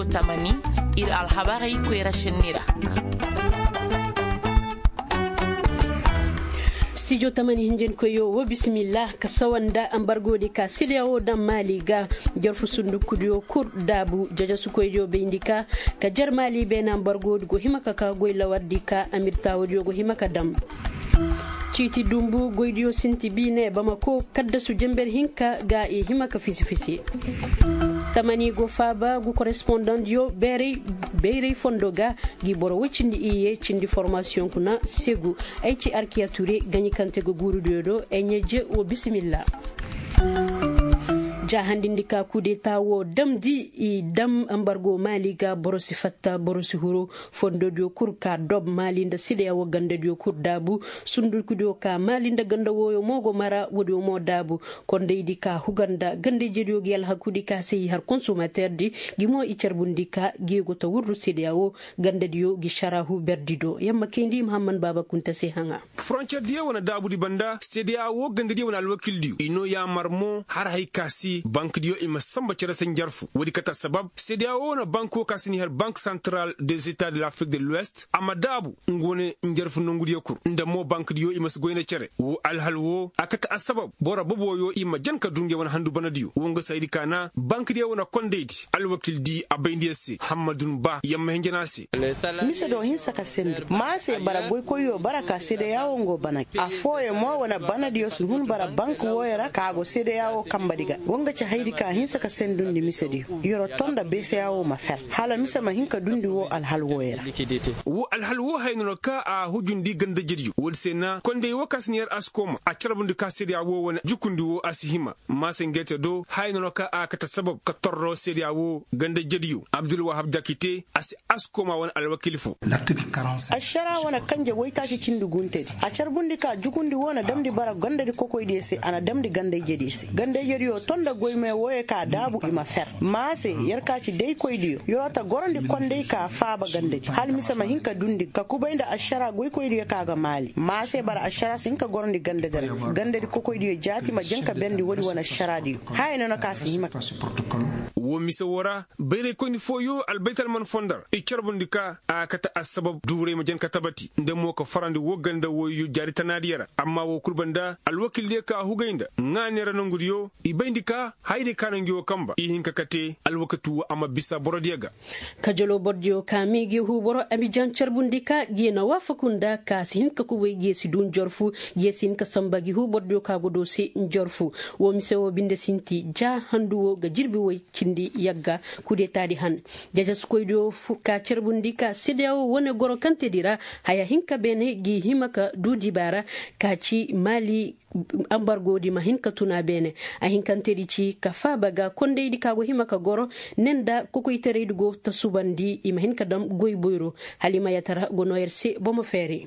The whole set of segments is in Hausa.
tamani ir alhabari kwera shinira. Studio tamani hinjen koyo wo bismillah ka sawanda ambargode ka sidiyawo dan maliga jarfu sundu kudiyo kur dabu jaja sukoyo be indika ka jar mali be na ambargode go himaka ka goy lawadika amirta wodiyo go himaka dam Citi dumbu goydiyo sinti bine Bamako kadda su jember hinka ga e himaka fisi tamani go faba go correspondant yo bere fondoga gi boro wicindi iye cindi formation kuna segu ay ci arkiature gani kante go guru do enyeje o bismillah jahandindika kudeta wo damdi i dam ambargo maliga borosi fatta borosi huro fondo dio kurka dob malinda side wo ganda dio kur dabu sundur kudio ka malinda ganda wo mogo mara wodi mo dabu konde idika huganda gande jedio gel hakudi ka sey har consommateur di gimo i cerbundika gigo to wurru side wo ganda dio gi sharahu berdido yamma kendi muhammad baba kunta se hanga frontier dio wona dabu di banda side wo ganda dio wona alwakil dio ino ya marmo har haykasi banque dio ima samba cere sen jarfu wodi kata sabab CEDEAO na banko kasini her banque centrale des états de l'Afrique de l'Ouest amadabu ngone njarfu nongudi yokur ndamo banque dio ima sgoyne cere wo alhalwo akata asbab bora bobo yo ima janka dunge wona handu banadio wonga saydi kana banque dio wona kondeedi alwakil di abayndiyesi hamadun ba yamma henjenasi mise do hinsa ka sendi mase bara boy koyo baraka CEDEAO ngo bana afoye mo wona banadio su hun bara banque woyera kago CEDEAO kambadiga wonga ci haydi ka hinsa ka sendundi misedi yoro tonda BCAO ma fer hala misa ma hinka dundi wo alhalwoyera wo alhalwo hayno ka a hujundi ganda jiriyo wol sena konde wo kasniyar askoma a charbundi ka CEDEAO wona jukundi wo asihima masengete do hayno ka a kata sabab ka torro CEDEAO ganda jiriyo Abdul Wahab Jakite asi askoma won alwakilifu ashara wona kanje woyta ci cindu gunte a charbundi ka jukundi wona damdi bara ganda di kokoyde se ana damdi ganda jedisi ganda jiriyo tonda goyme woye ka dabu ima fer mase yarkaci dai koydiyo yorota gorondi konde ka faaba gandeji hal misama hinka dundi ka kubaynda ashara goy koydiyo kaga mali mase bara ashara sinka gorondi gandedi ko koydiyo jati ma janka bendi wodi wona sharadi hayno no kasi hima wo misa wora bere koni foyo albaital man fondar e charbundika a kata asbab dure ma janka tabati ndemo ko farandi wo ganda woyu jari tanadiyara amma wo kurbanda alwakil de ka hugaynda nganera nongudiyo ibandika hayde kanangi wo kamba ihinka kate alwakatu ama bisa borodiyaga kajolo bordio kamigi hu boro abijan charbundika gina wafakunda ka sinka ku wey gesi dun jorfu yesin ka sambagi hu bordio ka godo si njorfu wo misewo binde sinti ja handuwo ga jirbi way cindi yagga kudeta di han jaja skoydo fuka charbundika CEDEAO wona goro kante dira haya hinka bene gi himaka dudi bara kaci mali ambargo di mahinka tuna bene a hinkanteri ci ka fabaga konde di kago himaka goro nenda koko itere go tasubandi i mahinka dam goy boyro halima yatara gono RC bomo fere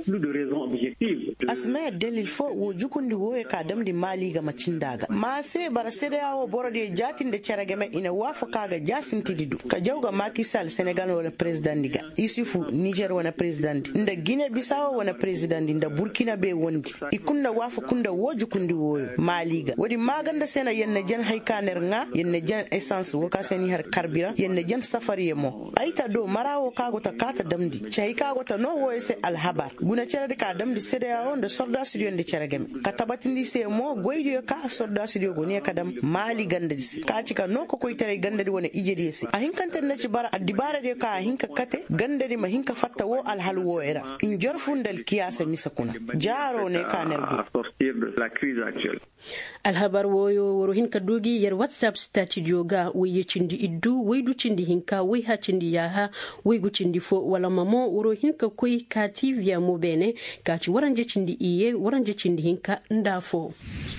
asma dalil fo wo jukundi wo e ka dam di mali ga macindaga ma se bara CEDEAO borode jatinde cerageme ina wafa kaga jasinti didu ka jawga Macky Sall Senegal wala president diga Isufu Niger wala president nda Guinea Bissau wala president nda Burkina be wondi ikunna wafa kunda woju kundi woyo maliga wadi maganda sena yenne jan haykaner nga yenne jan essence woka seni har karbira yenne jan safari mo aita do marawo kago ta kata damdi chay kago ta no woyse alhabar guna cerade ka damdi CEDEAO nda sorda studio nde ceragem ka tabatindi se mo goydio ka sorda studio go ne kadam mali gandadi ka cika no ko koytere gandadi wona ijedi se a hinkante na ci bara adibara de ka hinka kate gandadi ma hinka fatta wo alhalwo era in jorfundal kiyasa misakuna jaro ne ka nergo la crise actuelle. alhabar woyo woro hinka dogi yer WhatsApp studio ga waye cindi iddu waydu cindi hinka way ha cindi yaha waygu cindi fo wala mamo woro hinka koy kati via mo bene kaci waranje cindi iye waranje cindi hinka ndafo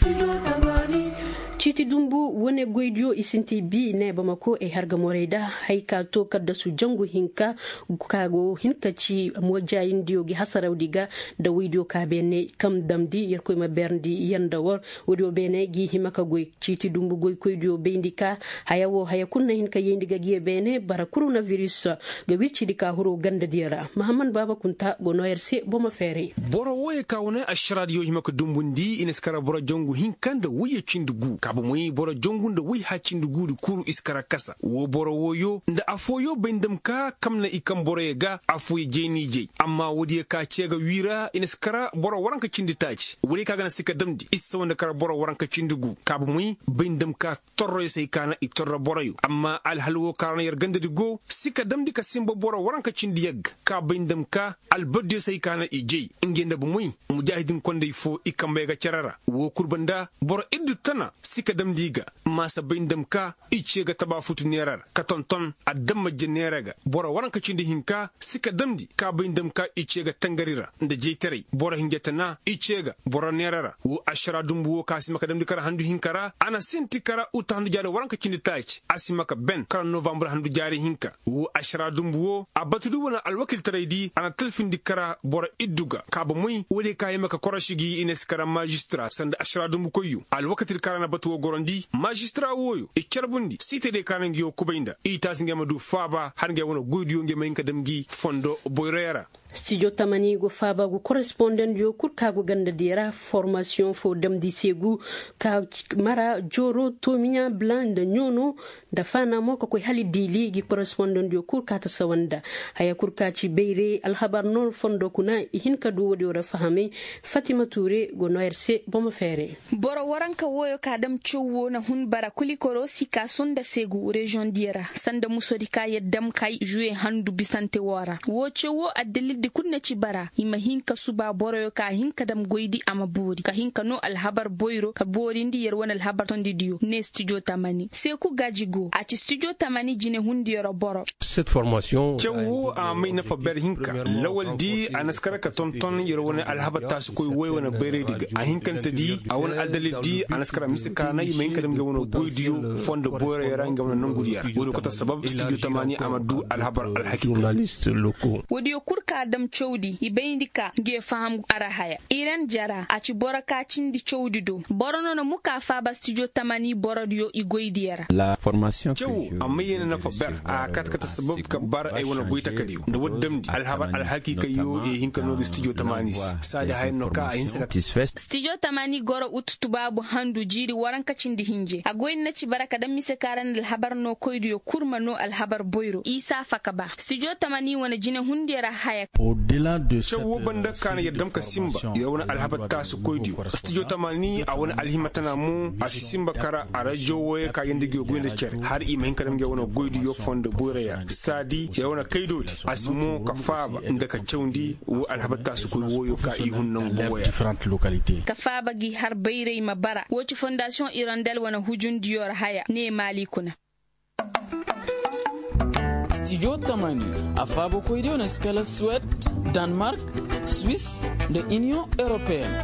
Citi dumbu wone goydio isinti bi ne Bamako e harga moreda hayka to kadda su jangu hinka kago hinka ci mojayin diogi hasarawdiga da widio ka bene kam damdi yer koy ma berndi yanda wor wodio bene gi himaka goy citi dumbu goy koydio bendika hayawo hayakunna hinka yendiga gi bene bara coronavirus ga wirci dika huro ganda dira Muhammad Baba Kunta gono RC boma fere boro woy ka wona ashradio himaka dumbundi ineskara boro jangu hinkanda wuye cindugu kabu muy boro jongunda wi hacindi gudu kuru iskara kasa wo boro woyo nda afoyo bindam ka kamna ikam boro ga afoy jeni je amma wodi ka cega wira inskara boro waranka cindi taci wuri kaga na sika damdi issa wanda kara boro waranka cindi gu kabu muy bindam ka torro sai kana itorro boro yu amma al halwo karna yar ganda go sika damdi ka simba boro waranka cindi yag ka bindam ka al badde sai kana ije ingenda bu muy mujahidin konde ifo ikambe ga carara wo kurbanda boro iddu tana sika damdiga masa bindam ka ice ga taba futu nerar ka tonton addamma jeneraga boro waranka cindi hinka sika damdi ka bindam ka ice ga tangarira nda jeytere boro hingetana ice ga boro nerara wo ashara dumbu wo kasima ka damdi kara handu hinkara ana senti kara uta handu jare waranka cindi taci asima ka ben kara november handu jare hinka wo ashara dumbu wo abatudu wona alwakil taraydi ana telfindi kara boro idduga ka ba muy wode kayima ka korashigi ines kara magistrat sanda ashara dumbu koyu alwakatil kara na batu wo gorondi magistrat woyo e carbundi site de kanangi yo kubainda ita singema du faba hange wono goydiyo ngema inka damgi fondo boyrera studio tamani go faba go correspondent yo kurka go ganda dira formation fo damdi segu ka mara joro tominya bland nyono da fana moko ko hali dili gi correspondent yo kurka ta sawanda haya kurka ci beire alhabar non fondo kuna hinka do wodi wora fahame Fatima Touré go noerse bomo fere boro waranka woyo ka dam ciwo na hun bara kuli koro sika sonda segu region dira sanda musodi ka yeddam kai jouer handu bisante wora wo ciwo adeli di kunna ci bara ima hinka suba boro ka hinka dam goydi ama bori ka hinka no alhabar boyro ka bori ndi yer wona alhabar ton di dio ne studio tamani se ku gajigo a ci studio tamani jine hundi yoro boro cette formation cewu a mai na faber hinka lawal di anaskara ka tonton yer wona alhabar tasu koy woy wona bere diga a hinkanta di a wona aldalil di anaskara misika na ima hinka dam ga wona goydiyo fondo boro yara nga wona nanguriya wodi ko ta sabab studio tamani amadu alhabar alhakim journaliste locaux wodi kurka dam chowdi ibeindika ge faham arahaya iran jara a ci bora ka cindi chowdi do borono no muka fa ba studio tamani borodio igoydiyara la formation cewu amayena na faber a katkata sabab ka bar ay wona goyta kadiyo da waddamdi alhabar alhakika yo e hinka no studio tamani sada hayno ka a hinsa studio tamani goro ututubabu handu jiri waranka cindi hinje a goyna ci baraka dan mise karan alhabar no koydiyo kurma no alhabar boyro isa fakaba studio tamani wona jine hundiyara haya au-delà de cewu banda kana yaddam ka simba ya wona alhabar tasu koydiyo studio tamani a wona alhimatana mu asi simba kara a radio woye ka yende go goyna cer har ima hinka dam ge wona goydiyo fondo boyreya sadi ya wona kaydodi asimo ka faba inda ka cewndi wo alhabar tasu koy woyo ka i hunnan boya différentes localités ka faba gi har bayre mabara woci fondation irandel wona hujun diyor haya ne malikuna studio tamani afabo koydio na skala Suède, Danemark, Suisse de Union européenne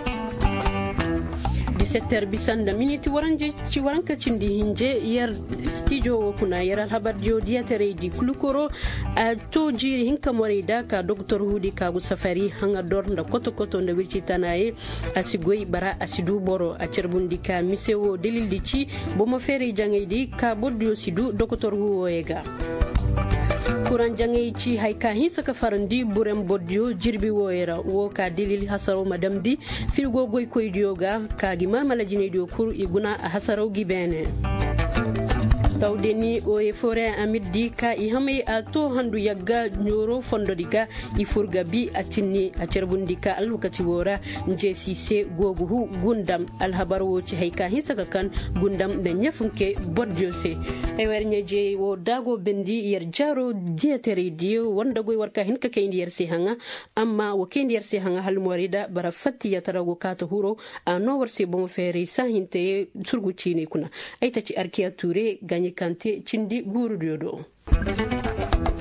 17h bisanda minute waranje ci waranka cindi hinje yer studio kuna yer alhabar dio diatere di kulukoro a to jiri hinka morida ka docteur hudi ka gu safari hanga dor nda koto nda wirci tanaye asigoy bara asidu boro a cerbundi ka misewo delildi ci bomo fere jangedi ka boddio sidu docteur huwoyega kuran jangai ci haika hinsa ka farandi burem boddio jirbi woyera wo ka dilil hasaro madamdi firgo goy koy dioga ka gi mamala jine dio kur iguna hasaro gibene tawdeni o e fore amiddi ka i hamay a to handu yagga nyoro fondo diga i furga bi atinni a cerbundi ka alwakati wora njesi se gogu hu gundam alhabar wo ci hayka hisaka kan gundam da nyafunke bodjo se e wernye je wo dago bendi yer jaro dietere dio wanda goy warka hinka kayndi yer se hanga amma wo kayndi yer se hanga hal morida bara fatti ya tarago kata huro a no warse bomo fere sahinte surgu chini kuna ayta ci arkiya Touré gagné kanté cindi guru diodo